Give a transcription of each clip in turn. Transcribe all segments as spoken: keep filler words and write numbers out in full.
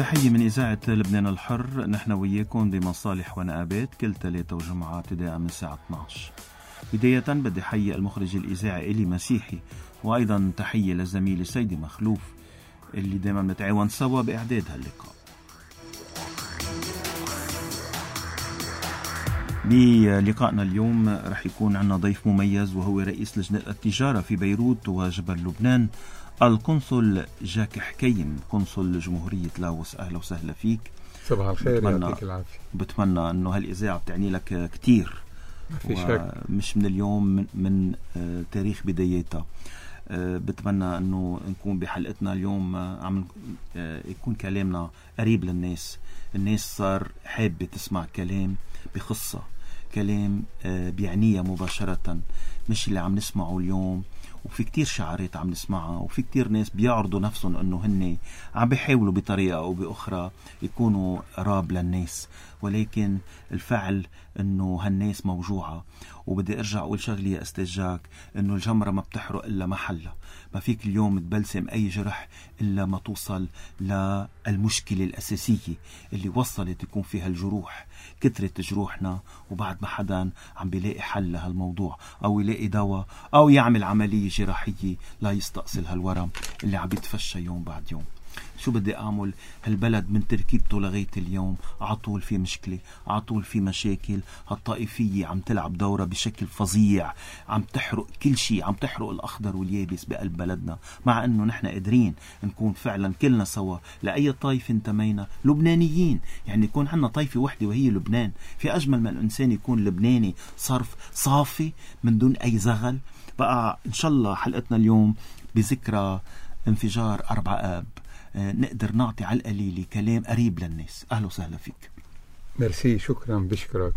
تحية من إذاعة لبنان الحر. نحن وياكم بمصالح ونقابات كل ثلاثة وجمعة ابتداء من الساعة اثني عشر. بداية بدي حيي المخرج الإذاعي إلي مسيحي، وأيضا تحية للزميل سيدي مخلوف اللي دائما نتعاون سوا بإعداد هاللقاء. بلقائنا اليوم رح يكون عنا ضيف مميز، وهو رئيس لجنة التجارة في بيروت وجبل لبنان، القنصل جاك حكيم، قنصل جمهورية لاوس. أهلا وسهلا فيك. صباح الخير، يعطيك العافية. بتمنى أنه هالإذاعة بتعني لك كتير، في شك، مش من اليوم، من, من آه تاريخ بدايتها. آه بتمنى أنه نكون بحلقتنا اليوم آه عم آه يكون كلامنا قريب للناس. الناس صار حابة تسمع كلام بخصة، كلام آه بيعنيها مباشرة، مش اللي عم نسمعه اليوم. وفي كتير شعارات عم نسمعها، وفي كتير ناس بيعرضوا نفسهم أنه هن عم بيحاولوا بطريقة أو بأخرى يكونوا قراب للناس، ولكن الفعل أنه هالناس موجوعة. وبدي أرجع أقول شغلي يا أستاذ جاك، أنه الجمرة ما بتحرق إلا محلها. ما فيك اليوم تبلسم أي جرح إلا ما توصل للمشكلة الأساسية اللي وصلت يكون فيها الجروح. كثرة جروحنا وبعد ما حدا عم بيلاقي حل لهالموضوع، أو يلاقي دواء، أو يعمل عملية جراحية لا يستأصل هالورم اللي عم بيتفشى يوم بعد يوم. شو بدي أعمل؟ هالبلد من تركيبته لغاية اليوم عطول في مشكلة، عطول في مشاكل. هالطائفية عم تلعب دورة بشكل فظيع، عم تحرق كل شيء، عم تحرق الأخضر واليابس بقلب بلدنا، مع أنه نحن قادرين نكون فعلا كلنا سوا لأي طائفة انتمينا لبنانيين. يعني يكون عنا طائفة وحدة وهي لبنان. في أجمل من الإنسان يكون لبناني صرف صافي من دون أي زغل. بقى إن شاء الله حلقتنا اليوم بذكرى انفجار أربعة آب نقدر نعطي على القليل كلام قريب للناس. أهلا وسهلا فيك. ميرسي، شكرا، بشكرك.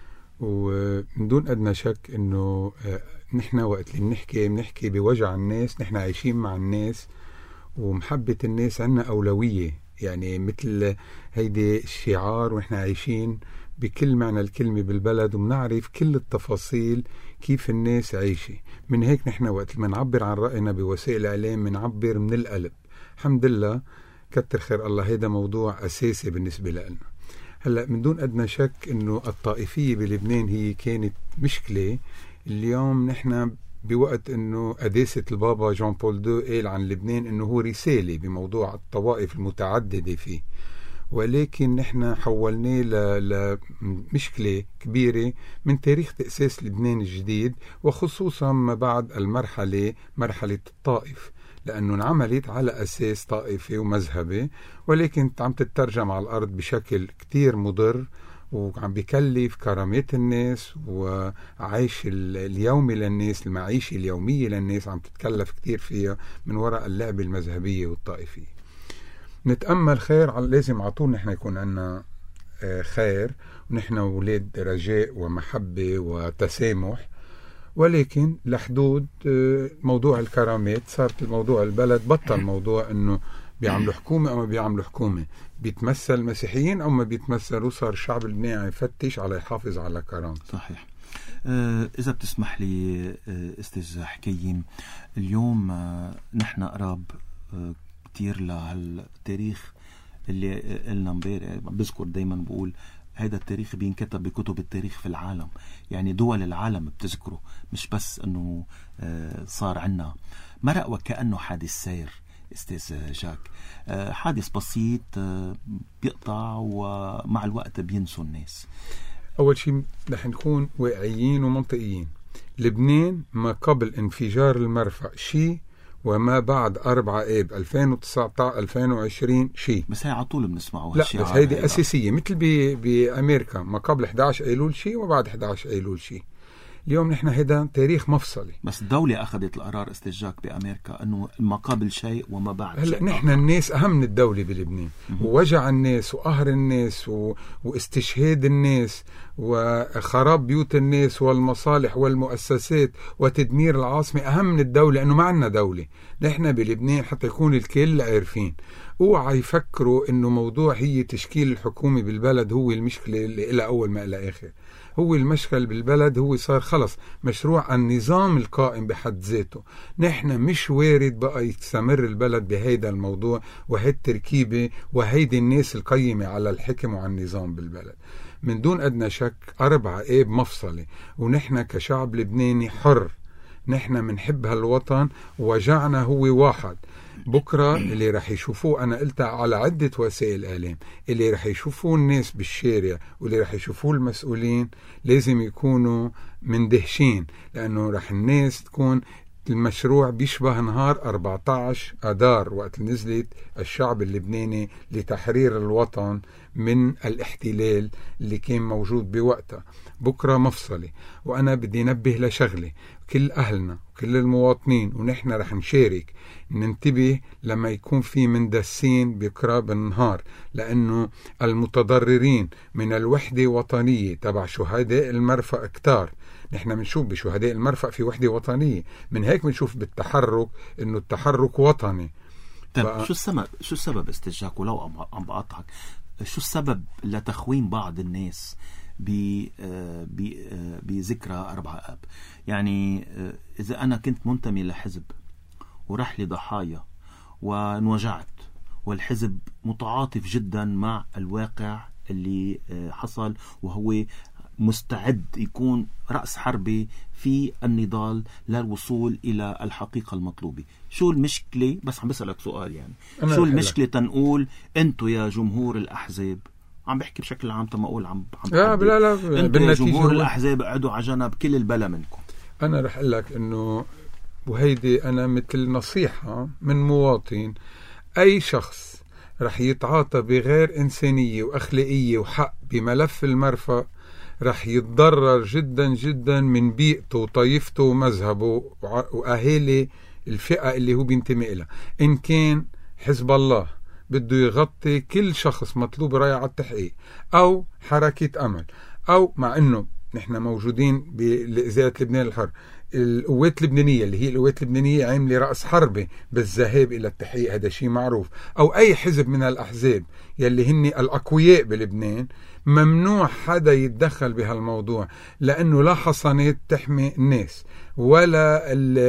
ومن دون أدنى شك أنه نحن وقت اللي بنحكي بنحكي بوجع الناس. نحن عايشين مع الناس، ومحبة الناس عنا أولوية، يعني مثل هيدي الشعار، ونحن عايشين بكل معنى الكلمة بالبلد، ومنعرف كل التفاصيل كيف الناس عايشة. من هيك نحن وقت ما نعبر عن رأينا بوسائل الإعلام منعبر من القلب. الحمد لله، كتر خير الله، هيدا موضوع أساسي بالنسبة لنا. هلأ من دون أدنى شك أنه الطائفية بلبنان هي كانت مشكلة. اليوم نحن بوقت أنه قداسة البابا جون بول دو قال عن لبنان أنه هو رسالة بموضوع الطوائف المتعددة فيه، ولكن نحن حولناه لمشكلة كبيرة من تاريخ تأسيس لبنان الجديد، وخصوصا ما بعد المرحلة مرحلة الطائف، لأنه انعملت على أساس طائفي ومذهبي، ولكن عم تترجم على الأرض بشكل كتير مضر، وعم بيكلف كرامات الناس وعيش اليومي للناس، المعيشة اليومية للناس عم تتكلف كتير فيها من وراء اللعبة المذهبية والطائفية. نتأمل خير، لازم عطول نحن يكون عنا خير، ونحن ولاد رجاء ومحبة وتسامح، ولكن لحدود موضوع الكرامات. صارت الموضوع البلد بطل موضوع انه بيعملوا حكومة او ما بيعملوا حكومة، بيتمثل مسيحيين او ما بيتمثلوا. صار الشعب اللبناني يفتش على يحافظ على كرامته. صحيح. آه إذا بتسمح لي آه أستاذ حكيم، اليوم آه نحن قراب آه كتير لهالتاريخ اللي قلنا امبارح. بذكر دايما بقول هذا التاريخ بينكتب بكتب التاريخ في العالم، يعني دول العالم بتذكره، مش بس انه صار عنا مرق وكأنه حادث سير. استاذ جاك، حادث بسيط بيقطع ومع الوقت بينسوا الناس. اول شيء رح نكون واقعيين ومنطقيين. لبنان ما قبل انفجار المرفأ شيء، وما بعد أربعة آب ألفين وتسعة عشر ألفين وعشرين شيء. بس هي عطول بنسمعه. لا، بس هيدي أساسية، مثل بأمريكا ما قبل إحدى عشر أيلول شيء وبعد إحدى عشر أيلول شيء. اليوم نحن هذا تاريخ مفصلي. بس الدولة أخذت القرار استاذ جاك بأمريكا أنه ما قبل شيء وما بعد هلأ شيء. نحن الناس أهم من الدولة بلبنان، ووجع الناس وقهر الناس و... واستشهاد الناس وخراب بيوت الناس والمصالح والمؤسسات وتدمير العاصمة أهم من الدولة، لأنه ما عندنا دولة. نحن بلبنان حتى يكون الكل عارفين اوعى يفكروا انه موضوع هي تشكيل الحكومة بالبلد هو المشكلة اللي إلى أول ما إلى آخر. هو المشكل بالبلد هو صار خلص مشروع النظام القائم بحد ذاته. نحن مش وارد بقى يستمر البلد بهيدا الموضوع وهي التركيبة وهيدي الناس القيمة على الحكم وعلى النظام بالبلد. من دون أدنى شك أربعة آب مفصلة، ونحن كشعب لبناني حر، نحن منحب هالوطن ووجعنا هو واحد. بكرة اللي رح يشوفوه، أنا قلتها على عدة وسائل إعلام، اللي رح يشوفوه الناس بالشارع واللي رح يشوفوه المسؤولين لازم يكونوا مندهشين، لأنه رح الناس تكون المشروع بيشبه نهار أربعة عشر آذار وقت نزلت الشعب اللبناني لتحرير الوطن من الاحتلال اللي كان موجود بوقتها. بكرة مفصلة، وأنا بدي نبه لشغلة، كل أهلنا وكل المواطنين ونحن رح نشارك ننتبه لما يكون في مندسين بكرة بالنهار، لأنه المتضررين من الوحدة وطنية تبع شهداء المرفأ كتار. نحن بنشوف بشهداء المرفأ في وحدة وطنية، من هيك بنشوف بالتحرك إنه التحرك وطني. طيب شو السبب شو السبب استجاك، ولو عم بقاطعك، شو السبب لتخوين بعض الناس بذكرى أربعة آب؟ يعني إذا أنا كنت منتمي لحزب ورح لي ضحايا وانوجعت، والحزب متعاطف جدا مع الواقع اللي حصل وهو مستعد يكون رأس حربي في النضال للوصول إلى الحقيقة المطلوبة، شو المشكلة؟ بس عم بسألك سؤال، يعني شو المشكلة تنقول أنتوا يا جمهور الأحزاب، عم بحكي بشكل عام تما أقول عم عم لا لا لا أنتوا يا جمهور الأحزاب قعدوا على جنب كل البلا منكم. أنا رح أقول لك إنه، وهيدي أنا مثل نصيحة من مواطن، أي شخص رح يتعاطى بغير إنسانية وأخلاقية وحق بملف المرفأ رح يتضرر جدا جدا من بيئته وطائفته ومذهبه وأهالي الفئة اللي هو بينتمي لها. إن كان حزب الله بده يغطي كل شخص مطلوب رايح على التحقيق، أو حركة أمل، أو مع إنه نحن موجودين بإزالة لبنان الحر، القوات اللبنانية اللي هي القوات اللبنانية عاملة رأس حربة بالذهاب إلى التحقيق، هذا شيء معروف، أو أي حزب من الأحزاب يلي هن الأقوياء بلبنان، ممنوع حدا يتدخل بهالموضوع، لأنه لا حصانات تحمي الناس، ولا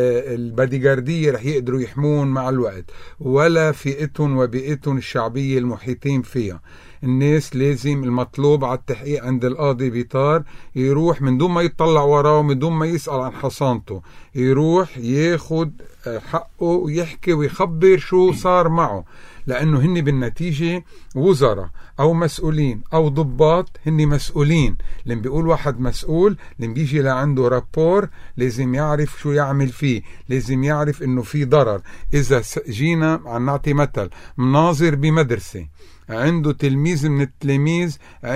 الباديجاردية رح يقدروا يحمون مع الوقت، ولا فئتهم وبيئتهم الشعبية المحيطين فيها. الناس لازم المطلوب على التحقيق عند القاضي بيطار يروح من دون ما يطلع وراه، من دون ما يسأل عن حصانته، يروح ياخد حقه ويحكي ويخبر شو صار معه، لأنه هن بالنتيجة وزراء أو مسؤولين أو ضباط، هن مسؤولين. لما بيقول واحد مسؤول، لما بيجي لعنده رابور لازم يعرف شو يعمل فيه، لازم يعرف إنه في ضرر. إذا جينا عن نعطي مثل، مناظر بمدرسة عنده تلميذ من التلاميذ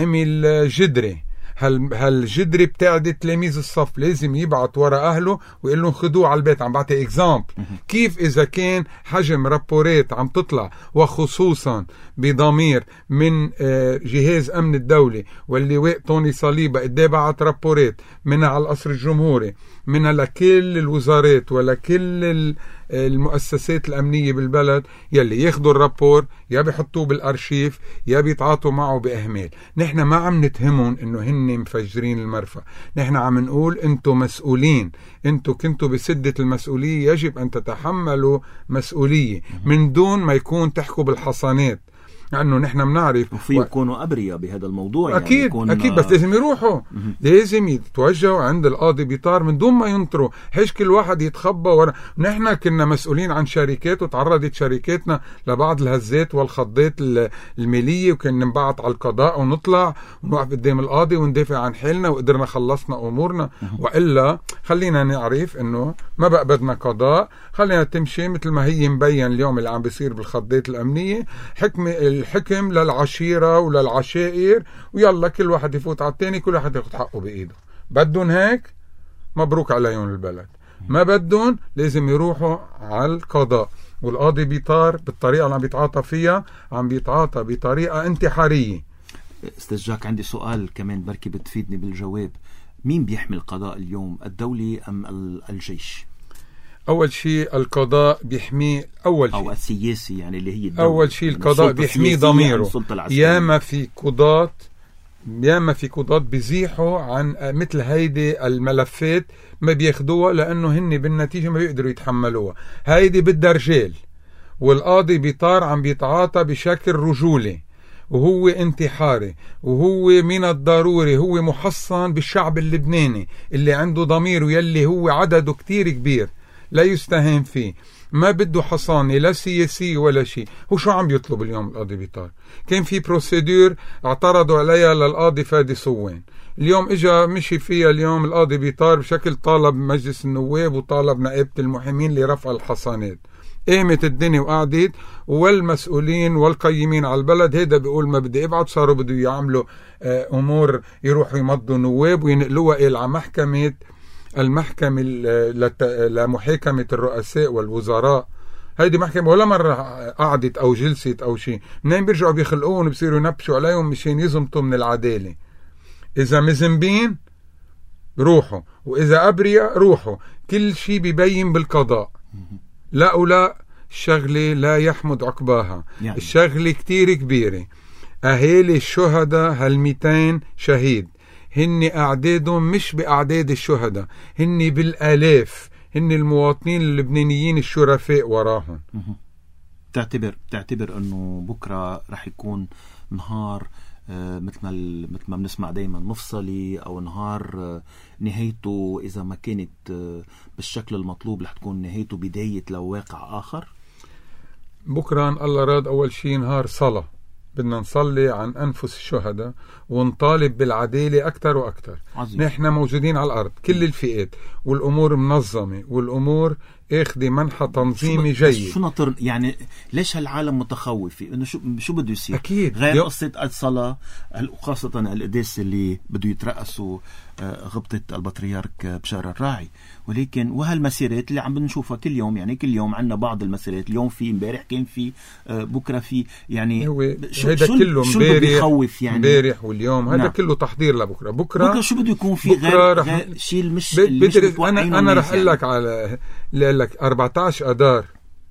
عمل جدري، هل هالجدري بتاع تلاميذ الصف لازم يبعت ورا أهله ويقول لهم خدوه على البيت. عم بعطي إكزامبل كيف إذا كان حجم رابورات عم تطلع، وخصوصا بضمير من جهاز أمن الدولة واللواء طوني صليبة قد بعت رابورات منها على القصر الجمهوري، منها لكل الوزارات ولكل المؤسسات الأمنية بالبلد، يلي ياخدوا الرابور يا بيحطوه بالأرشيف يا بيتعاطوا معه بإهمال. نحن ما عم نتهمون إنه هن مفجرين المرفأ، نحن عم نقول أنتوا مسؤولين، أنتوا كنتوا بسدة المسؤولية، يجب أن تتحملوا مسؤولية من دون ما يكون تحكوا بالحصانات، لأنه نحن بنعرف وفي يكونوا و... أبرياء بهذا الموضوع. أكيد يعني يكون... أكيد بس لازم يروحوا م- لازم يتوجهوا عند القاضي بيطار من دون ما ينطروا، هيش كل واحد يتخبى ورا. نحن كنا مسؤولين عن شركات وتعرضت شركاتنا لبعض الهزات والخضات المالية، وكنا نبعت على القضاء ونطلع ونوقف قدام القاضي وندافع عن حالنا وقدرنا خلصنا أمورنا. م- وإلا خلينا نعرف إنه ما بقى بدنا قضاء، خلينا تمشي مثل ما هي مبين اليوم اللي عم بيصير بالخضات الأمنية، حكم الحكم للعشيرة وللعشائر، ويلا كل واحد يفوت على التاني، كل واحد ياخد حقه بإيده. بدون هيك مبروك عليهم البلد، ما بدون لازم يروحوا على القضاء. والقاضي بيطار بالطريقة اللي عم بيتعاطى فيها، عم بيتعاطى بطريقة انتحارية. استاذ عندي سؤال كمان بركي بتفيدني بالجواب، مين بيحمي القضاء اليوم، الدولة أم الجيش؟ أول شيء القضاء بيحميه، أول شيء أو السياسي يعني اللي هي الدولة. أول شيء القضاء بيحميه ضميره. ياما في قضاة ياما في قضاة بيزيحوا عن مثل هيدي الملفات، ما بياخدوها لأنه هن بالنتيجة ما بيقدروا يتحملوها. هيدي بدها رجال، والقاضي بيطار عم بيتعاطى بشكل رجولي وهو انتحاري، وهو من الضروري هو محصن بالشعب اللبناني اللي عنده ضمير ويلي هو عدده كتير كبير لا يستهان فيه، ما بده حصانة لا سياسي ولا شيء. هو شو عم يطلب اليوم القاضي بيطار؟ كان في بروسيدور اعترضوا عليها للقاضي فادي صوان، اليوم اجا مشي فيها اليوم القاضي بيطار بشكل طالب مجلس النواب وطالب نائبة المحامين لرفع الحصانات. قامت الدنيا وقعدت، والمسؤولين والقيمين على البلد هيدا بيقول ما بدي ابعد، صاروا بده يعملوا امور يروحوا يمضوا نواب وينقلوها الى محكمة المحكمة لمحاكمة الرؤساء والوزراء. هيدي محكمة ولا مرة قعدت أو جلست أو شيء، منين بيرجعوا بيخلقون وبصيروا ينبشوا عليهم مشان يزمطوا من العدالة. إذا مذنبين روحوا، وإذا أبرياء روحوا، كل شيء بيبين بالقضاء. لا ولا الشغلة لا يحمد عقباها يعني. الشغلة كتير كبيرة. أهالي الشهداء هالميتين شهيد هن أعدادهم مش بأعداد الشهداء، هن بالآلاف، هن المواطنين اللبنانيين الشرفاء وراهم. تعتبر تعتبر أنه بكرة رح يكون نهار آه مثل ما مثل ما بنسمع دايما مفصلي، أو نهار آه نهايته إذا ما كانت آه بالشكل المطلوب رح تكون نهايته بداية لواقع آخر؟ بكرة إن الله راد أول شيء نهار صلاة، بدنا نصلي عن أنفس الشهداء ونطالب بالعدالة أكتر وأكتر. نحن موجودين على الأرض كل الفئات، والأمور منظمة، والأمور اخذي منحى تنظيمي جيد. شو نطر يعني ليش هالعالم متخوف انه شو شو بده يصير؟ أكيد غير يو... قصة الصلاة، وخاصة القداس اللي بده يترأسوا غبطة البطريرك بشار الراعي، ولكن وهالمسيرات اللي عم بنشوفها كل يوم، يعني كل يوم عنا بعض المسيرات، اليوم في، امبارح كان في، بكرة في، يعني شو هيدا كله امبارح يعني امبارح واليوم هذا نعم. كله تحضير لبكرة. بكرة بكرة شو بده يكون في غير, غير شيء مش اللي مش انا انا رح اقول لك على لك أربعة عشر أدار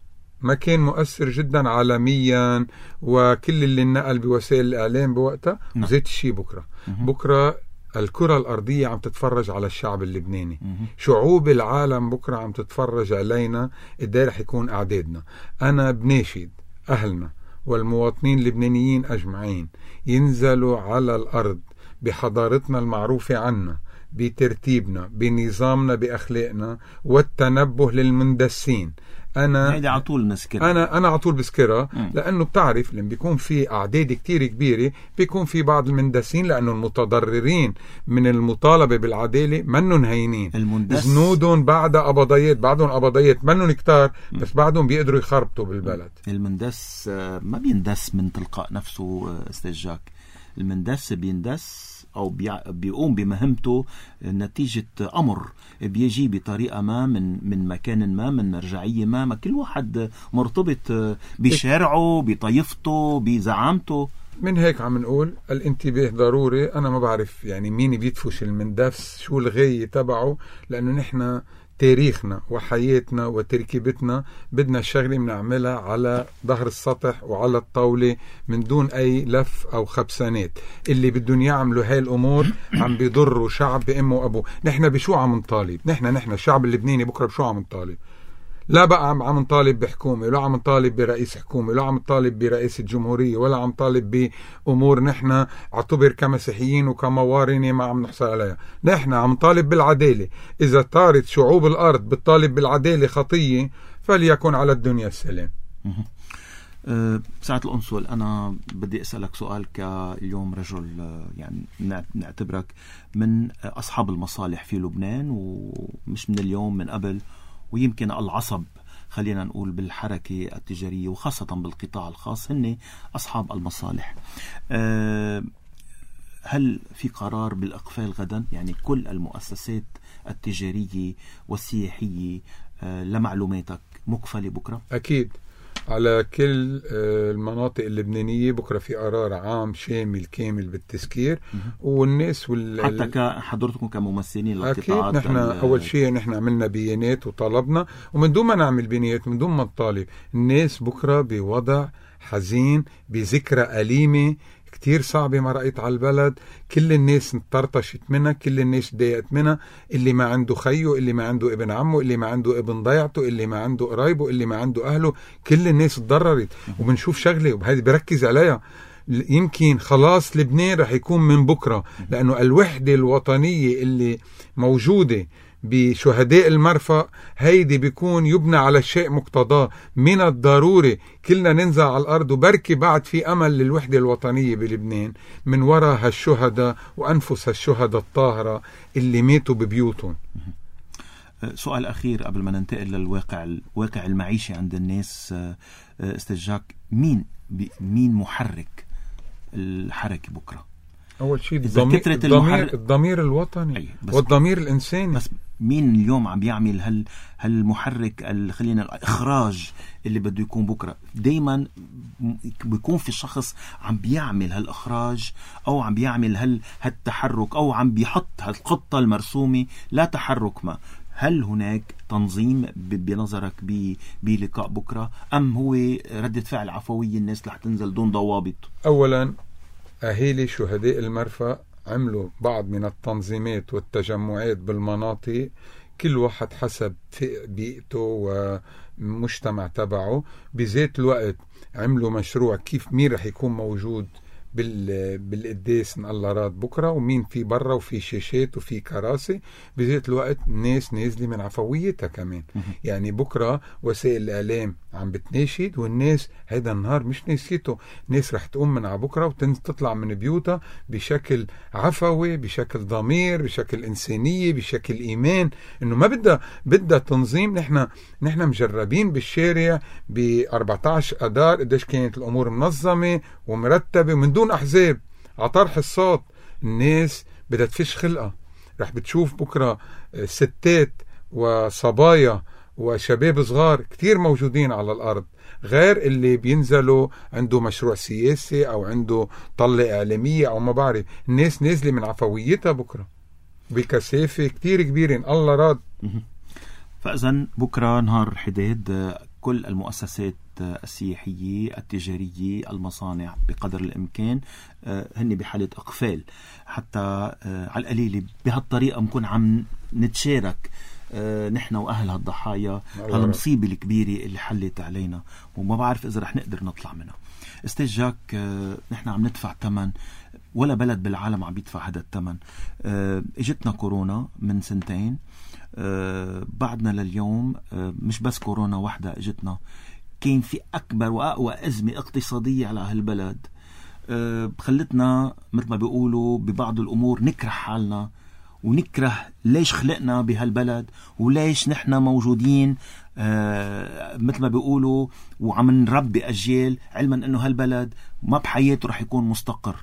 ما كان مؤثر جدا عالميا، وكل اللي نقل بوسائل الإعلام بوقتها نعم. زيت الشيء بكرة مه. بكرة الكرة الأرضية عم تتفرج على الشعب اللبناني مه. شعوب العالم بكرة عم تتفرج علينا قديه رح يكون أعدادنا. أنا بناشد أهلنا والمواطنين اللبنانيين أجمعين ينزلوا على الأرض بحضارتنا المعروفة عنا، بترتيبنا، بنظامنا، بأخلاقنا، والتنبه للمندسين. أنا هيدا على طول نذكرها، أنا أنا على طول بذكرها، لأنه بتعرف لما بيكون في أعداد كتير كبيرة بيكون في بعض المندسين، لأنه المتضررين من المطالبة بالعدالة منن هينين، المندس جنودهم بعد قبضيات، بعدهم قبضيات منن كتار، بس بعدهم بيقدروا يخربطوا بالبلد. المندس ما بيندس من تلقاء نفسه أستاذ جاك، المندس بيندس أو بيقوم بمهمته نتيجة أمر بيجي بطريقة ما من من مكان ما، من مرجعية ما ما كل واحد مرتبط بشارعه، بطائفته، بزعامته. من هيك عم نقول الانتباه ضروري. أنا ما بعرف يعني مين بيدفش المندس، شو الغاية تبعه، لأنه نحن تاريخنا وحياتنا وتركيبتنا بدنا الشغلة بنعملها على ظهر السطح وعلى الطاولة من دون أي لف أو خبسانات. اللي بدهم يعملوا هاي الأمور عم بيضروا شعب بأمه وأبوه. نحن بشو عم نطالب؟ نحن نحن الشعب اللبناني بكرة بشو عم نطالب؟ لا بقى عم عم نطالب بحكومة، ولا عم نطالب برئيس حكومة، ولا عم نطالب برئيس الجمهورية، ولا عم نطالب بأمور نحن اعتبر كمسيحيين وكموارنة ما عم نحصل عليها. نحن عم نطالب بالعدالة. إذا طارت شعوب الأرض بتطالب بالعدالة خطية، فليكن على الدنيا السلام. أه ساعة القنصل، أنا بدي أسألك سؤال كاليوم رجل يعني نعتبرك من أصحاب المصالح في لبنان، ومش من اليوم، من قبل، ويمكن العصب خلينا نقول بالحركة التجارية وخاصة بالقطاع الخاص، هن أصحاب المصالح. أه هل في قرار بالإقفال غدا؟ يعني كل المؤسسات التجارية والسياحية أه لمعلوماتك مقفلة بكرة؟ أكيد. على كل المناطق اللبنانية. بكرة في قرار عام شامل كامل بالتذكير، والناس وال... حتى كحضرتكم كممثلين أكيد نحن ال... أول شيء نحن عملنا بيانات وطلبنا، ومن دون ما نعمل بيانات من دون ما نطالب الناس بكرة بوضع حزين، بذكرى أليمة كتير صعبة مرقت على البلد. كل الناس انطرطشت منها، كل الناس ضايقت منها، اللي ما عنده خيه، اللي ما عنده ابن عمه، اللي ما عنده ابن ضيعته، اللي ما عنده قرايبه، اللي ما عنده أهله، كل الناس تضررت. وبنشوف شغلة وبهذه بركز عليها، يمكن خلاص لبنان رح يكون من بكرة، لأنه الوحدة الوطنية اللي موجودة بشهداء المرفأ هيدي بيكون يبنى على شيء مقتضاه. من الضروري كلنا ننزل على الأرض، وبركي بعد في أمل للوحدة الوطنية بلبنان من وراء هالشهداء وأنفس هالشهداء الطاهرة اللي ماتوا ببيوتهم. سؤال أخير قبل ما ننتقل للواقع الواقع المعيشي عند الناس. أستاذ جاك، مين مين محرك الحركة بكرة؟ أول شيء الضمير, الضمير, الضمير الوطني أيه والضمير الإنساني. بس مين اليوم عم بيعمل هال هالمحرك خلينا الإخراج اللي بده يكون بكرة؟ دايما بيكون في شخص عم بيعمل هالإخراج، أو عم بيعمل هال هالتحرك، أو عم بيحط هالخطة المرسومة لا تحرك ما. هل هناك تنظيم بنظرك بلقاء بكرة، أم هو ردة فعل عفوية الناس رح تنزل دون ضوابط؟ أولا أهالي شهداء المرفأ عملوا بعض من التنظيمات والتجمعات بالمناطق، كل واحد حسب بيئته ومجتمع تبعه. بذات الوقت عملوا مشروع كيف مين رح يكون موجود بال بالقداس ان الله راد بكره، ومين في برا، وفي شاشات وفي كراسي. بذات الوقت الناس نازله من عفويتها كمان. يعني بكره وسائل الاعلام عم بتناشد، والناس هيدا النهار مش ناسيته. الناس رح تقوم من على بكره وتطلع من بيوتها بشكل عفوي، بشكل ضمير، بشكل انسانيه، بشكل ايمان، انه ما بدها بدها تنظيم. نحن نحن مجربين بالشارع ب أربعة عشر اذار قديش كانت الامور منظمه ومرتبه ومن دون أحزاب على طرح الصوت. الناس بدها تفش خلقها. رح بتشوف بكرة ستات وصبايا وشباب صغار كتير موجودين على الأرض، غير اللي بينزلوا عنده مشروع سياسي أو عنده طلة إعلامية أو ما بعرف. الناس نازلة من عفويتها بكرة بكثافة كتير كبيرة إن الله راد. فإذن بكرة نهار حداد كل المؤسسات السياحية التجارية المصانع بقدر الإمكان هن بحالة إقفال، حتى على القليل بهالطريقة نكون عم نتشارك نحن وأهل هالضحايا هالمصيبة الكبيرة اللي حلت علينا، وما بعرف إذا رح نقدر نطلع منها. أستاذ جاك، نحن عم ندفع ثمن، ولا بلد بالعالم عم يدفع هذا الثمن. اجتنا كورونا من سنتين، أه بعدنا لليوم أه مش بس كورونا واحدة اجتنا، كان في أكبر وأقوى أزمة اقتصادية على هالبلد. أه خلتنا مثل ما بيقولوا ببعض الأمور نكره حالنا، ونكره ليش خلقنا بهالبلد، وليش نحن موجودين أه مثل ما بيقولوا وعم نربي أجيال، علما أنه هالبلد ما بحياته رح يكون مستقر.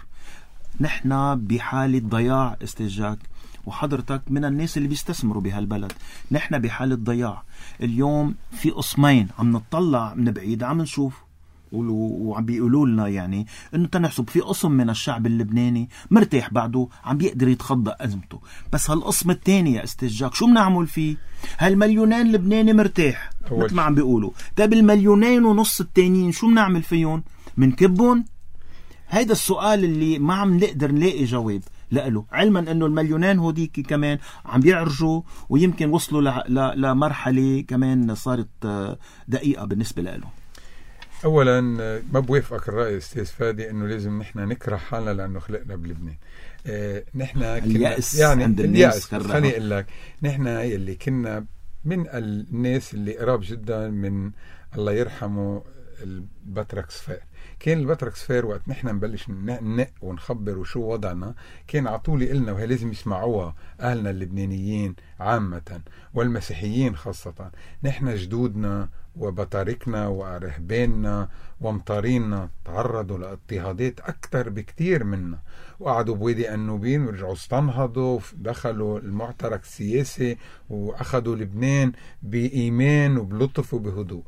نحن بحالة ضياع أستاذ جاك، وحضرتك من الناس اللي بيستثمروا بهالبلد. نحن بحالة ضياع. اليوم في قسمين عم نطلع من بعيد عم نشوف وعم بيقولوا لنا يعني انه تنحسب في قسم من الشعب اللبناني مرتاح بعده عم بيقدر يتخطى أزمته، بس هالقسم الثاني يا أستاذ جاك شو بنعمل فيه؟ هالمليونين لبناني مرتاح مثل ما عم بيقولوا، طيب المليونين ونص التانيين شو بنعمل فيهم؟ منكبهم؟ هيدا السؤال اللي ما عم نقدر نلاقي جواب لقله، علما انه المليونين هوديك كمان عم بيعرجوا، ويمكن وصلوا لمرحلة كمان صارت دقيقة بالنسبة لهم. اولا ما بوافقك الرأي استاذ فادي انه لازم نحن نكره حالنا لانه خلقنا بلبنان. اه نحن اليأس يعني عند اليأس خليني اقول لك، نحن اللي كنا من الناس اللي قراب جدا من الله يرحمه البطرك صفير. كان البطرك صفير وقت نحن نبلش ننق ونخبر وشو وضعنا، كان عطولي إلنا، وهي لازم يسمعوها أهلنا اللبنانيين عامة والمسيحيين خاصة، نحن جدودنا وبطاركنا ورهباننا ومطارينا تعرضوا لاضطهادات أكثر بكتير منا، وقعدوا بوادي النوبين ورجعوا استنهضوا، دخلوا المعترك السياسي وأخذوا لبنان بإيمان وبلطف وبهدوء.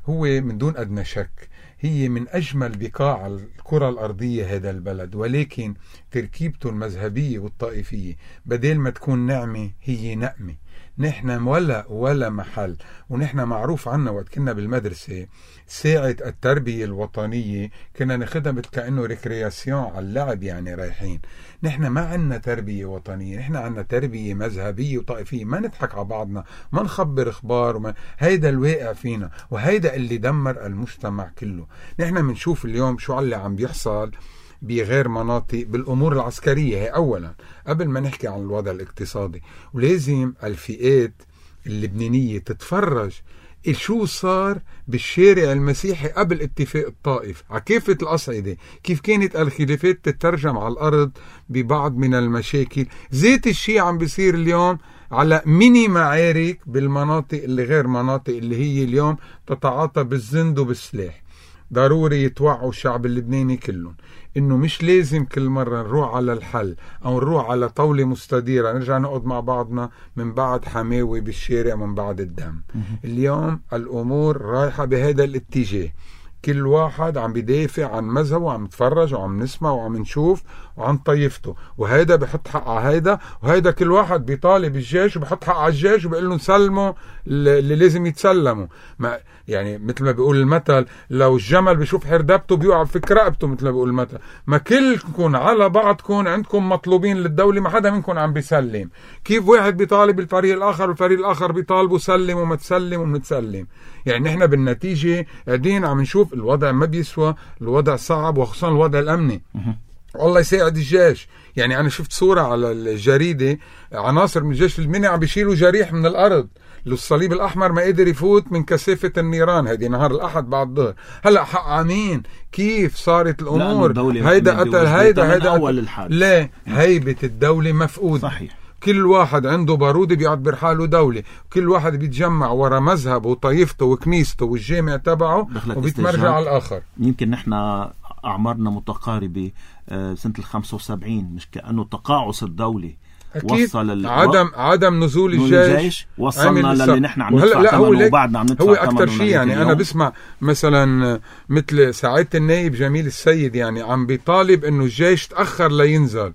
هو من دون أدنى شك هي من أجمل بقاع الكرة الأرضية هذا البلد، ولكن تركيبته المذهبية والطائفية بدل ما تكون نعمة هي نقمة. نحن ولا ولا محل، ونحن معروف عنا وقت كنا بالمدرسة ساعة التربية الوطنية كنا ناخدها مثل كأنه ريكرياسيون على اللعب، يعني رايحين. نحن ما عنا تربية وطنية، نحن عنا تربية مذهبية وطائفية. ما نضحك على بعضنا، ما نخبر اخبار، وما هيدا الواقع فينا، وهيدا اللي دمر المجتمع كله. نحن منشوف اليوم شو اللي عم بيحصل بغير مناطق بالأمور العسكرية، هي أولا قبل ما نحكي عن الوضع الاقتصادي. ولازم الفئات اللبنانية تتفرج شو صار بالشارع المسيحي قبل اتفاق الطائف على كافة الأصعدة، كيف كانت الخلافات تترجم على الأرض ببعض من المشاكل. زيت الشيء عم بيصير اليوم على ميني معارك بالمناطق اللي غير مناطق اللي هي اليوم تتعاطى بالزند وبالسلاح. ضروري يتوعوا الشعب اللبناني كلهم انه مش لازم كل مرة نروح على الحل او نروح على طاولة مستديرة نرجع نقعد مع بعضنا من بعد حماوي بالشارع من بعد الدم. اليوم الامور رايحة بهذا الاتجاه، كل واحد عم بيدافع عن مذهبه وعم نتفرج وعم نسمع وعم نشوف وعن طائفته، وهيدا بحط حق على هيدا، وهيدا كل واحد بيطالب الجيش وبحط حق على الجيش وبيقول لهم سلموا اللي لازم يتسلموا. ما يعني مثل ما بيقول المثل، لو الجمل بيشوف حردبته بيوقع في رقبته، مثل ما بيقول المثل. ما كلكم على بعضكم عندكم مطلوبين للدولة، ما حدا منكم عم بيسلم. كيف واحد بيطالب الفريق الآخر والفريق الآخر بيطالبوا سلم وما تسلم ومتسلم؟ يعني نحن بالنتيجة قاعدين عم نشوف الوضع ما بيسوى، الوضع صعب، وخصوصا الوضع الأمني. والله يساعد الجيش. يعني أنا شفت صورة على الجريدة عناصر من الجيش اللبناني عم بيشيلوا جريح من الأرض، الصليب الأحمر ما قدر يفوت من كثافة النيران. هذه نهار الأحد بعد الظهر. هلا حق عمين كيف صارت الأمور؟ هيدا قتل هيدا هيدا قتل. لا، هيبة الدولة مفقود. صحيح. كل واحد عنده بارودة بيعتبر حاله دولة، كل واحد بيتجمع ورا مذهبه وطائفته وكنيسته والجامع تبعه وبيتمرجع على الآخر. يمكن نحن أعمارنا متقاربة، سنة الخمسة وسبعين، مش كأنه تقاعس الدولة وصل ال... عدم عدم نزول الجيش, الجيش وصلنا للي نحن عم ندفع ثمنه وبعدنا عم ندفع هو أكتر شيء. يعني اليوم. أنا بسمع مثلا مثل سعادة النائب جميل السيد يعني عم بيطالب إنه الجيش تأخر لينزل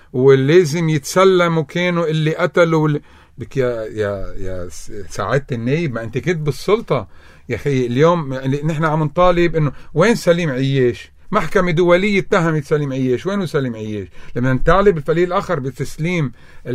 ولازم يتسلموا كانوا اللي قتلوا واللي... بك يا يا يا سعادة النائب، ما أنت كنت بالسلطة يا أخي. اليوم نحن عم نطالب إنه وين سليم عياش؟ محكمة دولية اتهمت سليم عياش، وينه سليم عياش؟ لما نطالب الفريق الآخر بتسليم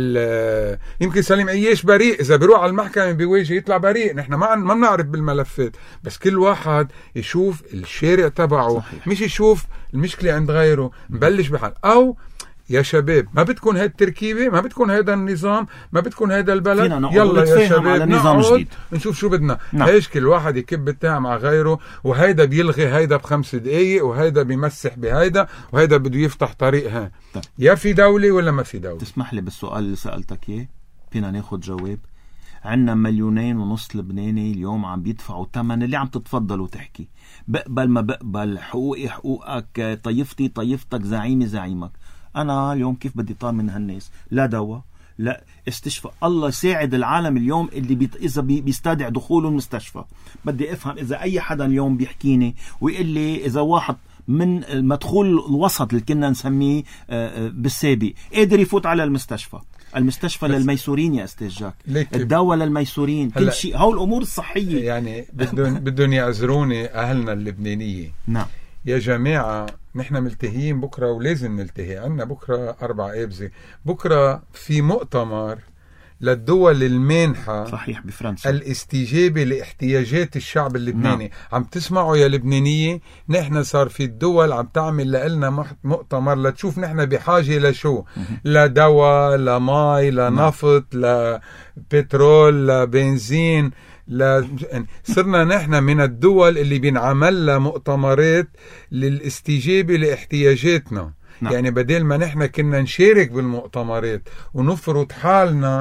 يمكن سليم عياش بريء، إذا بيروح على المحكمة بيواجه يطلع بريء. نحن ما ما بنعرف بالملفات، بس كل واحد يشوف الشارع تبعه. صحيح. مش يشوف المشكلة عند غيره. نبلش بحال أو يا شباب ما بتكون هاي التركيبة، ما بتكون هذا النظام، ما بتكون هذا البلد، يلا يا شباب نقعد نشوف شو بدنا. نعم. هيش كل واحد يكب التهم مع غيره، وهيدا بيلغي هيدا بخمس دقايق، وهيدا بيمسح بهيدا، وهيدا بده يفتح طريقها. طيب. يا في دولة ولا ما في دولة؟ تسمح لي بالسؤال اللي سألتك إياه فينا ناخد جواب؟ عنا مليونين ونص لبناني اليوم عم بيدفعوا ثمن اللي عم تتفضل وتحكي. بقبل ما بقبل، حقوقي حقوقك، طيفتي طيفتك، زعيمي زعيمك. أنا اليوم كيف بدي طال من هالناس؟ لا دواء، لا استشفاء. الله يساعد العالم اليوم اللي بيت... إذا بي... بيستدعي دخوله المستشفى. بدي أفهم إذا أي حدا اليوم بيحكيني ويقول لي إذا واحد من المدخول الوسط اللي كنا نسميه بالسابق قادر يفوت على المستشفى. المستشفى للميسورين يا أستاذ جاك، الدواء للميسورين، كل شيء. هاو الأمور الصحية. يعني بدون بدون يعذروني أهلنا اللبنانية. نعم يا جماعة، نحن ملتهيين بكرة ولازم نلتهي. عنا بكرة أربع أبزة، بكرة في مؤتمر للدول المانحة. صحيح، بفرنسا، الاستجابة لاحتياجات الشعب اللبناني. نعم. عم تسمعوا يا لبنانية؟ نحن صار في الدول عم تعمل لنا مؤتمر لتشوف نحن بحاجة لشو، لدواء، لماء، لنفط، نعم. لبترول، لبنزين، لا. صرنا نحن من الدول اللي بنعمل لها مؤتمرات للاستجابة لاحتياجاتنا. نعم. يعني بدل ما نحن كنا نشارك بالمؤتمرات ونفرض حالنا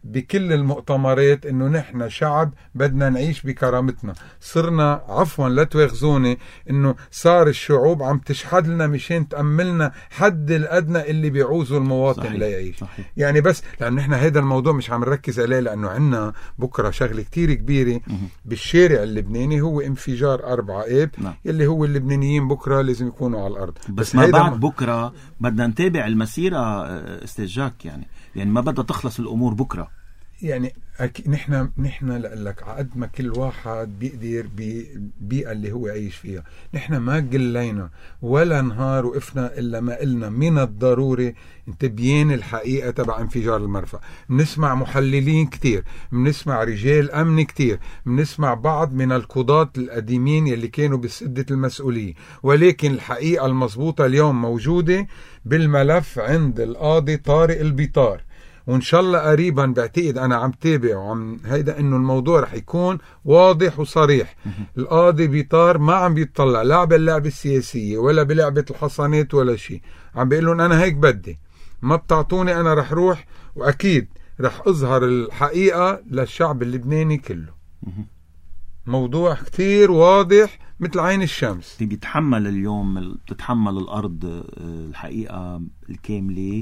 بكل المؤتمرات انه نحن شعب بدنا نعيش بكرامتنا. صرنا عفوا لا تواخذوني انه صار الشعوب عم تشحد لنا مشان تأملنا حد الادنى اللي بيعوزه المواطن صحيح. لا يعيش صحيح. يعني بس لانه نحن هذا الموضوع مش عم نركز عليه، لانه عنا بكره شغله كتير كبيره بالشارع اللبناني، هو انفجار أربعة آب نعم. يلي هو اللبنانيين بكره لازم يكونوا على الارض. بس, بس ما بعد م... بكره بدنا نتابع المسيره استاذ جاك، يعني يعني ما بدها تخلص الامور بكره. يعني نحن نحن لقلك عقد ما كل واحد بيقدر ببيئة اللي هو عايش فيها. نحن ما قلينا ولا نهار وقفنا إلا ما قلنا من الضروري تبيين الحقيقة تبع انفجار المرفأ. بنسمع محللين كتير، بنسمع رجال أمن كتير، بنسمع بعض من القضاة القديمين يلي كانوا بسدة المسؤولية، ولكن الحقيقة المضبوطة اليوم موجودة بالملف عند القاضي طارق البيطار، وإن شاء الله قريبا بعتقد أنا عم تابع وعم هيدا إنه الموضوع رح يكون واضح وصريح. القاضي بيطار ما عم بيطلع لا باللعبة السياسية ولا بلعبة الحصانات ولا شيء، عم بيقولون أنا هيك بدي، ما بتعطوني أنا رح روح وأكيد رح أظهر الحقيقة للشعب اللبناني كله. موضوع كتير واضح مثل عين الشمس. بيتحمل اليوم بتتحمل الأرض الحقيقة الكاملة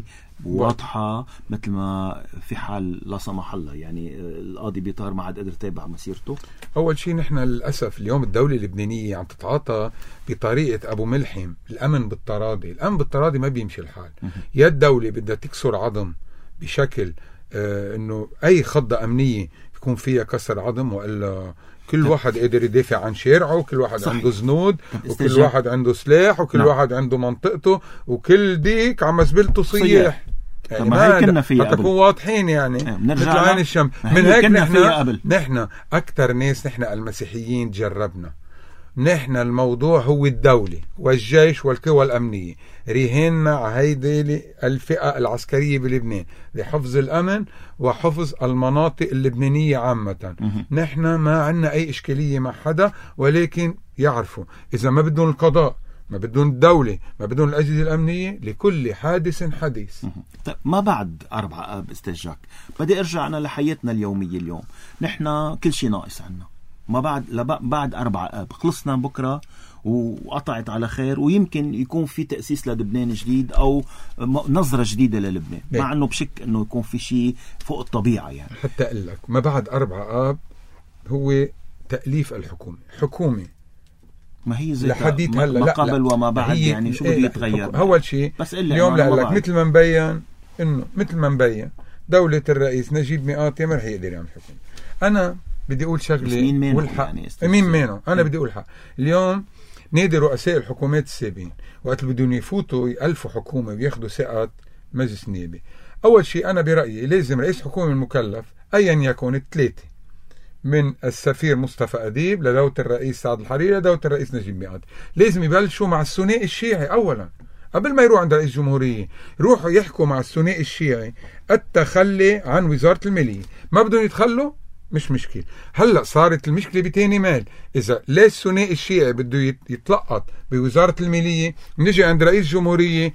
واضحة مثل ما في حال لا سمح الله يعني القاضي بيطار ما عاد قدر يتابع مسيرته. أول شيء نحن للأسف اليوم الدولة اللبنانية عم تتعاطى بطريقة أبو ملحم، الأمن بالتراضي. الأمن بالتراضي ما بيمشي الحال. يا الدولة بدها تكسر عظم بشكل آه إنه أي خضة أمنية يكون فيها كسر عظم، وإلا كل واحد قادر يدافع عن شارعه، وكل واحد صحيح. عنده زنود، وكل واحد عنده سلاح، وكل نعم. واحد عنده منطقته، وكل ديك عم زبلته صيح. يعني ما كنا فيها قبل، تكون واضحين يعني مثل عين الشمس. من هيك نحن نحن أكتر ناس نحن المسيحيين جربنا. نحن الموضوع هو الدولة والجيش والقوى الأمنية، رهنا هيدي الفئة العسكرية بلبنان لحفظ الأمن وحفظ المناطق اللبنانية عامة. نحن ما عنا أي إشكالية مع حدا، ولكن يعرفوا إذا ما بدون القضاء، ما بدون الدولة، ما بدون الأجهزة الأمنية، لكل حادث حديث. طيب ما بعد أربعة آب أستاذ جاك، بدي أرجع أنا لحياتنا اليومية اليوم. نحن كل شيء ناقص عنا، ما بعد بعد أربعة آب خلصنا بكرة وقطعت على خير، ويمكن يكون في تأسيس للبنان جديد أو نظرة جديدة للبنان، مع أنه بشك أنه يكون في شيء فوق الطبيعة. يعني حتى أقول لك ما بعد أربعة آب هو تأليف الحكومة. حكومة ما هي زي ما, ما قبل وما بعد، يعني شو بده يتغير؟ أول شيء اليوم لك مثل ما مبين إنه مثل ما مبين دولة الرئيس نجيب مئاتي ما رح يقدر يعمل حكومة. أنا بدي أقول شغلة والحق يعني مين مينه. أنا بدي أقول حق. اليوم نادي رؤساء الحكومات السابقين وقت اللي بدهم يفوتوا يألفوا حكومة وياخدوا ثقة مجلس نيابي، أول شيء أنا برأيي لازم رئيس حكومة المكلف أيا يكون الثلاثة، من السفير مصطفى أديب لدولة الرئيس سعد الحريري لدولة الرئيس نجيب مئاتي، لازم يبلشوا مع الثنائي الشيعي أولا قبل ما يروح عند رئيس الجمهورية. يروحوا يحكوا مع الثنائي الشيعي التخلي عن وزارة المالية. ما بدهم يتخلوا مش مشكلة. هلأ صارت المشكلة بتاني مال. إذا ليش الثنائي الشيعي بده يتلقط بوزارة المالية، نجي عند رئيس جمهورية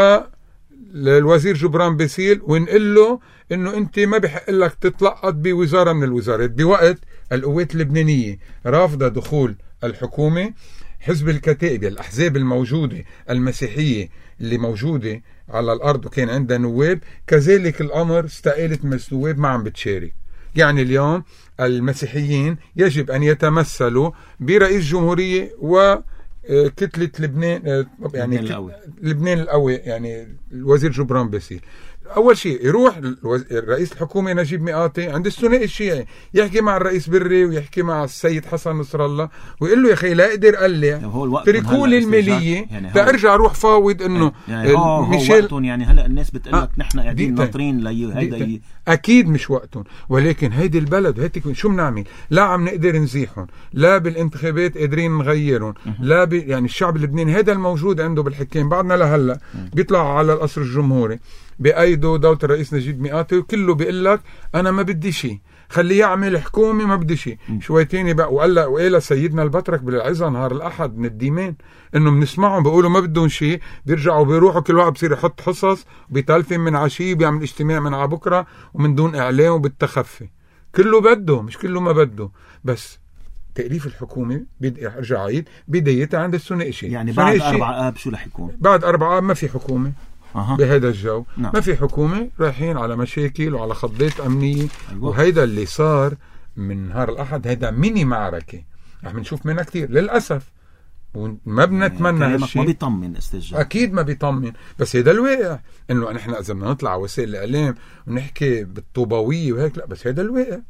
والوزير جبران باسيل ونقول له إنه أنت ما بحق لك تتلقط بوزارة من الوزارات، بوقت القوات اللبنانية رافضة دخول الحكومة. حزب الكتائب، الأحزاب الموجودة المسيحية اللي موجودة على الأرض وكان عندها نواب، كذلك الأمر استقالت من النواب ما عم بتشارك. يعني اليوم المسيحيين يجب أن يتمثلوا برئيس جمهورية وكتلة لبنان، يعني لبنان القوي، يعني الوزير جبران باسيل. أول شيء يروح الرئيس الحكومة نجيب مئاتي عند الثنائي الشيعي يحكي مع الرئيس بري ويحكي مع السيد حسن نصر الله ويقول له يا أخي لا أقدر أقلع تركوا لي المالية يعني لأرجع أروح فاوض إنه يعني هو ميشيل هو يعني هلأ الناس بتقلك نحن قاعدين ناطرين لهيدا. أكيد مش وقتهم، ولكن هيدي البلد وهيك شو بنعمل؟ لا عم نقدر نزيحهم، لا بالانتخابات قادرين نغيرهم، لا ب... يعني الشعب اللبناني هذا الموجود عنده بالحكام بعدنا لهلا بيطلع على القصر الجمهوري بأيده دولة الرئيس نجيب مئاتي وكله بيقول لك أنا ما بدي شيء، خليه يعمل حكومة ما بدي شيء. شويتين بقى وقال له وقال سيدنا البطرك بالعظة نهار الأحد من الديمان إنه بنسمعهم بيقولوا ما بدهم شيء، بيرجعوا بيروحوا كل واحد بصير يحط حصص بتلفين من عشية بيعمل اجتماع من على بكرة ومن دون إعلان وبالتخفي. كله بده مش كله ما بده، بس تأليف الحكومة بدي أرجع عيد بدايتها عند الثنائي. يعني بعد أربع آب شو رح يكون؟ بعد أربع آب ما في حكومة. أه. بهذا الجو نعم. ما في حكومة، رايحين على مشاكل وعلى خضات أمنية. أيوة. وهيدا اللي صار من نهار الأحد، هيدا ميني معركة رح نشوف منها كتير للأسف، وما بنتمنى يعني هالشيء. ما بيطمن استجاب، أكيد ما بيطمن، بس هيدا الواقع إنه نحن إذا بدنا نطلع وسائل الإعلام ونحكي بالطوبوية وهيك لا، بس هيدا الواقع.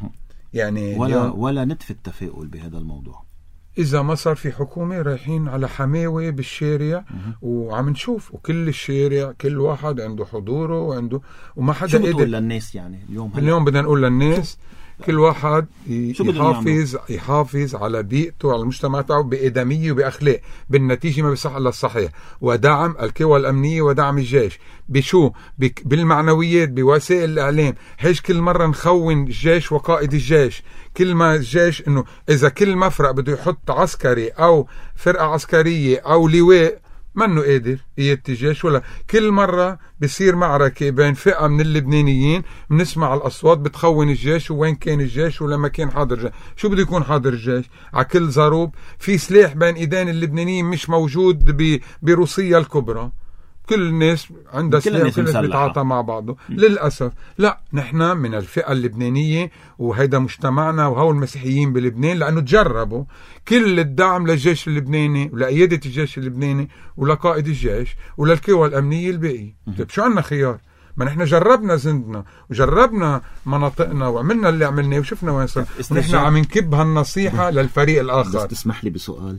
يعني ولا ولا نتف التفاؤل بهذا الموضوع. إذا ما صار في حكومة رايحين على حماوة بالشارع وعم نشوف، وكل الشارع كل واحد عنده حضوره وعنده وما حدا شو بتقول للناس يعني اليوم؟ اليوم بدنا نقول للناس كل واحد يحافظ يحافظ على بيئته على المجتمع تاعه بإدمية وبأخلاق، بالنتيجة ما بيصح إلا الصحيح، ودعم القوى الأمنية ودعم الجيش بشو بالمعنويات بوسائل الإعلام. هيش كل مرة نخون الجيش وقائد الجيش، كل ما الجيش إنه إذا كل مفرق بده يحط عسكري أو فرقة عسكرية أو لواء منه قادر يتجيش، ولا كل مرة بصير معركة بين فئة من اللبنانيين بنسمع الأصوات بتخون الجيش وين كان الجيش ولما كان حاضر الجيش. شو بده يكون حاضر الجيش؟ على كل ضروب في سلاح بين إيدين اللبنانيين مش موجود بروسيا الكبرى، كل الناس عندها سلاح وكل الناس بتعاطى مع بعضه. م. للأسف لا، نحن من الفئة اللبنانية وهيدا مجتمعنا وهو المسيحيين بلبنان لأنه تجربوا كل الدعم للجيش اللبناني ولقيادة الجيش اللبناني ولقائد الجيش وللقوى الأمنية الباقية. طيب شو عنا خيار؟ ما نحن جربنا زندنا وجربنا مناطقنا وعملنا اللي عملناه وشفنا وين صار، ونحن عم نكب هالنصيحة للفريق الآخر. بس تسمح لي بسؤال،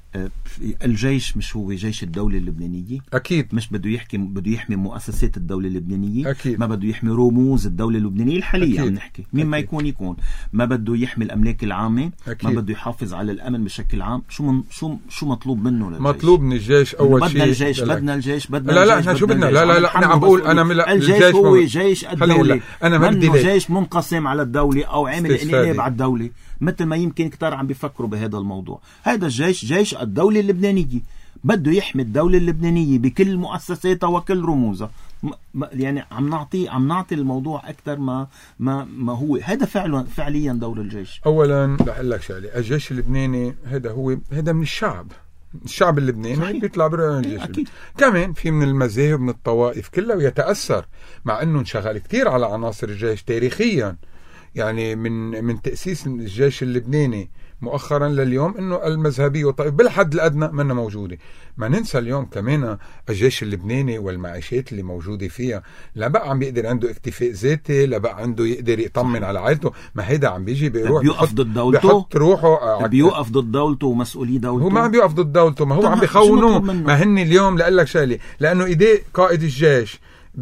الجيش مش هو جيش الدولة اللبنانية؟ أكيد. مش بده يحكي بده يحمي مؤسسات الدولة اللبنانية؟ أكيد. ما بده يحمي رموز الدولة اللبنانية الحالية. عم نحكي مين ما يكون يكون، ما بده يحمي الأملاك العامة. أكيد. ما بده يحافظ على الأمن بشكل عام. شو من شو شو مطلوب منه للجيش؟ مطلوب من الجيش أول بدنا شيء الجيش بدنا الجيش بدنا لا لا الجيش احنا شو بدنا لا لا لا أنا عم بقول أنا من الجيش هو جيش الدولة. أنا ما بدي جيش منقسم على الدولة أو عامل انقلاب على الدولة مثل ما يمكن كتار عم بيفكروا بهذا الموضوع. هذا الجيش جيش الدولة اللبنانية، بده يحمي الدولة اللبنانية بكل مؤسساتها وكل رموزها. يعني عم نعطي عم نعطي الموضوع أكثر ما ما ما هو. هذا فعلا فعليا دور الجيش. أولا رح أقول لك شغلة، الجيش اللبناني هذا هو هذا من الشعب الشعب اللبناني. صحيح. بيطلع برأي الجيش. أكيد. كمان في من المذاهب من الطوائف كلها ويتأثر، مع أنه انشغل كتير على عناصر الجيش تاريخيا، يعني من من تأسيس الجيش اللبناني مؤخرا لليوم انه المذهبيه والطائفه بالحد الادنى منها موجوده. ما ننسى اليوم كمان الجيش اللبناني والمعيشات اللي موجوده فيها، لا بقى عم بيقدر عنده اكتفاء ذاتي، لا بقى عنده يقدر يطمن على عائلته. ما هيدا عم بيجي بيروح بيوقف ضد دولته، بيحط روحه بيوقف ضد دولته ومسؤولي دولته. هو ما عم بيوقف ضد دولته، ما هو عم بيخونوه. ما هن اليوم لأقول لك شغله، لانه ايديه قائد الجيش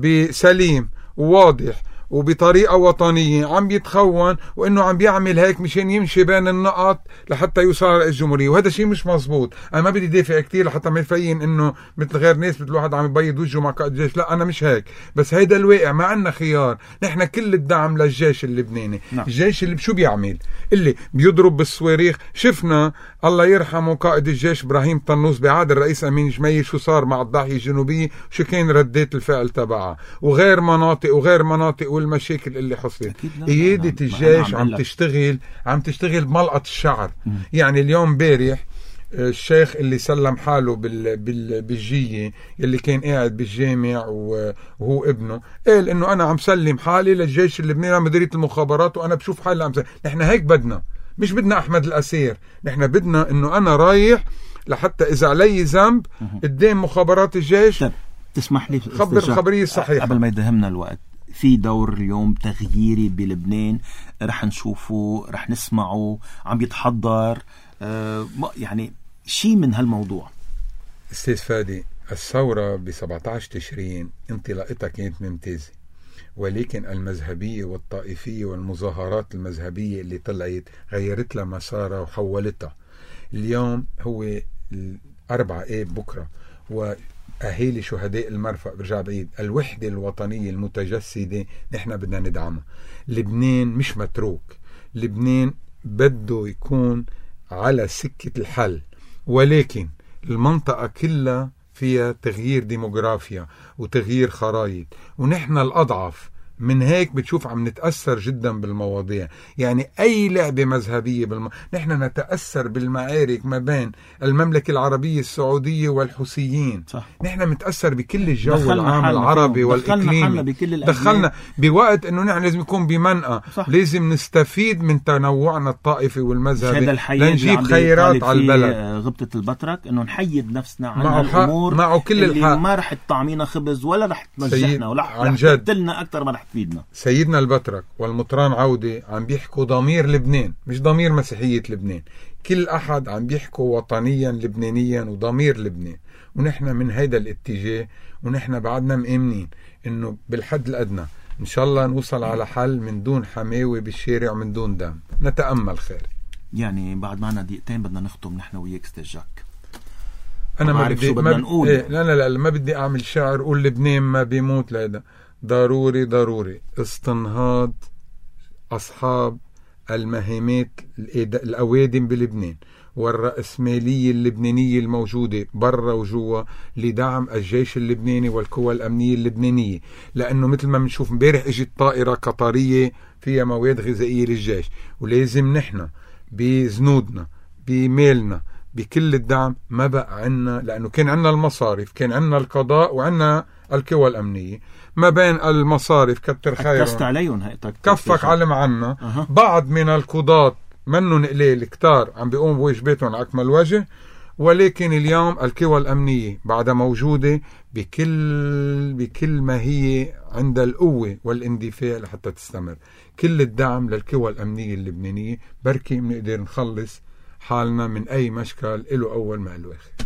بسليم وواضح وبطريقة وطنية عم بيتخون، وإنه عم بيعمل هيك مشان يمشي بين النقط لحتى يوصل على الجمهورية، وهذا شيء مش مزبوط. أنا ما بدي دافع كتير لحتى ما يفين إنه مثل غير ناس مثل واحد عم يبيض وجهه مع قائد الجيش، لا أنا مش هيك، بس هيدا الواقع. ما عنا خيار، نحن كل الدعم للجيش اللبناني. نعم. الجيش اللي شو بيعمل؟ اللي بيضرب بالصواريخ. شفنا الله يرحمه قائد الجيش إبراهيم طنوس بعهد الرئيس أمين جميل شو صار مع الضاحية الجنوبية، شو كان ردات الفعل تبعها، وغير مناطق وغير مناطق والمشاكل اللي حصلت. قيادة الجيش عم تشتغل عم تشتغل بملقط الشعر. م. يعني اليوم بارح الشيخ اللي سلم حاله بال بال بالجية اللي كان قاعد بالجامع وهو ابنه قال انه انا عم سلم حالي للجيش اللبناني مديرية المخابرات وانا بشوف حالي عم سلم. نحن هيك بدنا، مش بدنا احمد الاسير، نحن بدنا انه انا رايح لحتى اذا علي ذنب قدام مخابرات الجيش تسمح لي خبر الخبرية الصحيحة. قبل ما يدهمنا الوقت، في دور اليوم تغييري بلبنان رح نشوفه رح نسمعه عم يتحضر، آه يعني شيء من هالموضوع. استاذ فادي، الثورة ب سبعة عشر تشرين انطلاقتها كانت ممتازة، ولكن المذهبية والطائفية والمظاهرات المذهبية اللي طلعت غيرت لها مسارها وحولتها. اليوم هو الأربعة آب بكرة، وأهالي شهداء المرفأ. برجع بعيد، الوحدة الوطنية المتجسدة نحن بدنا ندعمها. لبنان مش متروك، لبنان بده يكون على سكة الحل، ولكن المنطقة كلها فيها تغيير ديموغرافيا وتغيير خرايط، ونحن الأضعف. من هيك بتشوف عم نتأثر جدا بالمواضيع. يعني أي لعبة مذهبية بالم... نحن نتأثر بالمعارك ما بين المملكة العربية السعودية والحوثيين. صح. نحن متأثر بكل الجو العام العربي والإقليمي. دخلنا, دخلنا بوقت أنه نحن لازم يكون بمنأى. لازم نستفيد من تنوعنا الطائفي والمذهبي لنجيب خيرات على البلد. غبطة البطرك أنه نحيد نفسنا عن الأمور معه كل اللي الحق. ما رح تطعمينا خبز ولا رح تنجحنا ولا رح تقتلنا أكتر ما رح تفيدنا. سيدنا البطرك والمطران عودة عم بيحكوا ضمير لبنان، مش ضمير مسيحية لبنان. كل أحد عم بيحكوا وطنيا لبنانيا وضمير لبنان، ونحن من هيدا الاتجاه. ونحن بعدنا مؤمنين إنه بالحد الأدنى إن شاء الله نوصل على حل من دون حماوة بالشارع ومن دون دم. نتأمل خير. يعني بعد معنا دقيقتين بدنا نختم نحن وياك استاذ جاك. أنا ما بدي ما بدنا نقول إيه لا لا لا ما بدي أعمل شعر قول لبنان ما بيموت. لا ضروري ضروري استنهاض أصحاب المهمات الأوادم بلبنان والرأسمالية اللبنانية الموجودة برا وجوا لدعم الجيش اللبناني والقوى الأمنية اللبنانية. لأنه مثل ما بنشوف امبارح اجت طائرة قطرية فيها مواد غذائية للجيش، ولازم نحن بزنودنا بميلنا بكل الدعم. ما بقى عنا، لأنه كان عنا المصارف، كان عنا القضاء، وعنا القوى الأمنية. ما بين المصارف كتر خيرهم كفك علم عنا. أه. بعض من القضاة منن قليل كتار عم بيقوموا بواجباتهم على أكمل وجه، ولكن اليوم القوى الأمنية بعدها موجودة بكل بكل ما هي عند القوة والاندفاع لحتى تستمر. كل الدعم للقوى الأمنية اللبنانية، بركي بنقدر نخلص حالنا من أي مشكل له أول ما له آخر.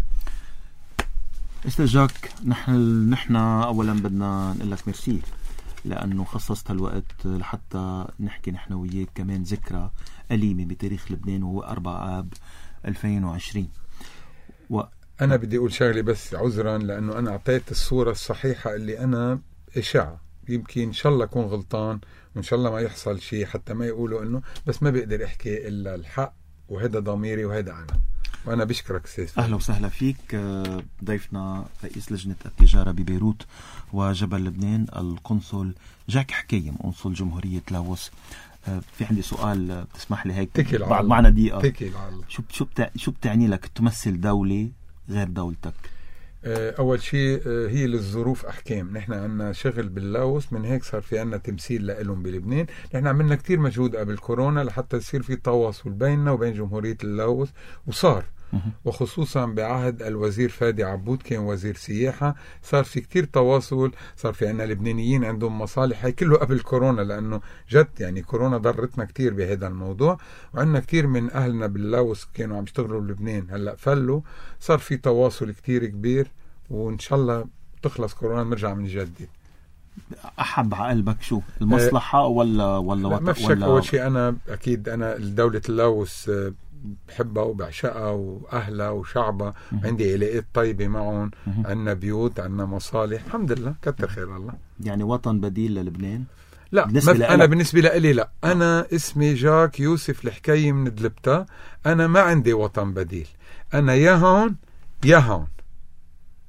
استاذ جاك، نحن نحن اولا بدنا نقول لك ميرسي لانه خصصت الوقت لحتى نحكي نحن وياك كمان ذكرى أليمة بتاريخ لبنان، وهو أربعة آب ألفين وعشرين. و... انا بدي اقول شغله بس عذرا، لانه انا اعطيت الصوره الصحيحه اللي انا اشاعه. يمكن ان شاء الله اكون غلطان وان شاء الله ما يحصل شيء حتى ما يقولوا انه، بس ما بقدر احكي الا الحق، وهذا ضميري وهذا انا. وأنا بشكرك سيد. أهلا وسهلا فيك ضيفنا رئيس لجنة التجارة ببيروت وجبل لبنان القنصل جاك حكيم قنصل جمهورية لاوس. في عندي سؤال بتسمح لي هيك بعد معنا دقيقة. شو شو بتع... شو بتعني لك تمثل دولة غير دولتك؟ أول شيء هي للظروف أحكام. نحن عنا شغل باللاوس، من هيك صار في عنا تمثيل لهم بلبنان. نحن عملنا كتير مجهود قبل كورونا لحتى يصير في تواصل بيننا وبين جمهورية اللاوس، وصار وخصوصا بعهد الوزير فادي عبود كان وزير سياحة، صار في كتير تواصل. صار في عنا لبنانيين عندهم مصالح، هاي كله قبل كورونا، لأنه جد يعني كورونا ضرتنا كتير بهذا الموضوع. وعنا كتير من أهلنا باللاوس كانوا عم يشتغلوا بلبنان هلأ فلوا. صار في تواصل كتير كبير، وإن شاء الله تخلص كورونا نرجع من جديد. أحب على قلبك شو المصلحة ولا ولا ولا ما في شك. أول شيء أنا أكيد أنا دولة اللاوس بحبها وبعشقها وأهلها وشعبها، عندي علاقات طيبة معهم، عندنا بيوت، عندنا مصالح، الحمد لله كتر خير الله. يعني وطن بديل للبنان؟ لا بالنسبة أنا بالنسبة لي لا. أنا اسمي جاك يوسف الحكيم من دلبتا. أنا ما عندي وطن بديل، أنا يا هون يا هون.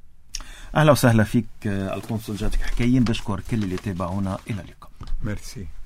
أهلا وسهلا فيك القنصل جاك حكيم. بشكر كل اللي تابعونا. إلى اللقاء. ميرسي.